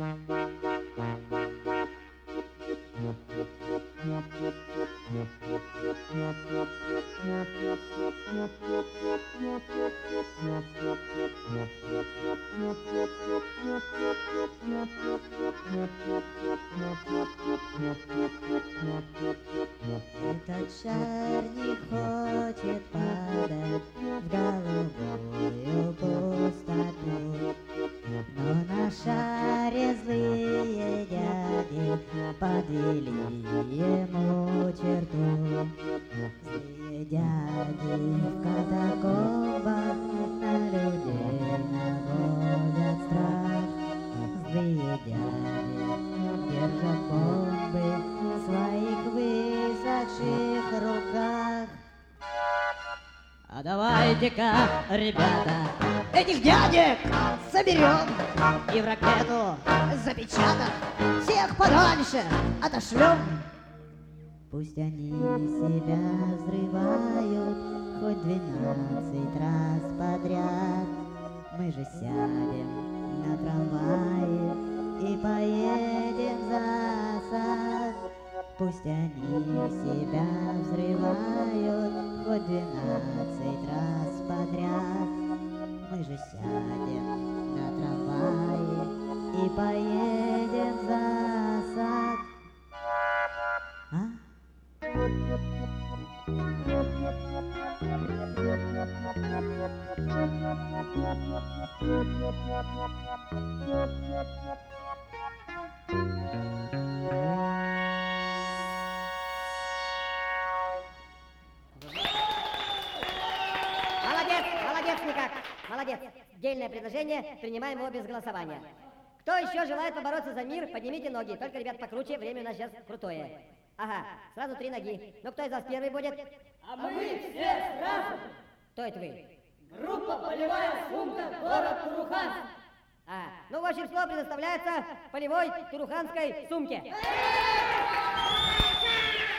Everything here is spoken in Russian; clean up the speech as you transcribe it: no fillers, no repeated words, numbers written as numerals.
Этот шар не хочет падать в голубую пустоту, но на шаре злые дяди подвели ему черту. Злые дяди в катакомбах на людей наводят страх. Злые дяди держат бомбы в своих высохших руках. А давайте-ка, ребята, этих дядек соберем и в ракету запечатав всех подальше отошлем. Пусть они себя взрывают хоть 12 раз подряд. Мы же сядем на трамвае и поедем в засад. Пусть они себя взрывают хоть 12 раз подряд. Мы же сядем на трамвае и поедем в засад. А? Молодец никак. Молодец. Дельное предложение, принимаем его без голосования. Кто еще желает побороться за мир, поднимите ноги. Только, ребят, покруче, время у нас сейчас крутое. Ага, сразу 3 ноги. Ну, кто из вас первый будет? А мы все сразу. Кто это вы? Группа «Полевая сумка», город Туруханск. Ну, в общем, слово предоставляется полевой туруханской сумке.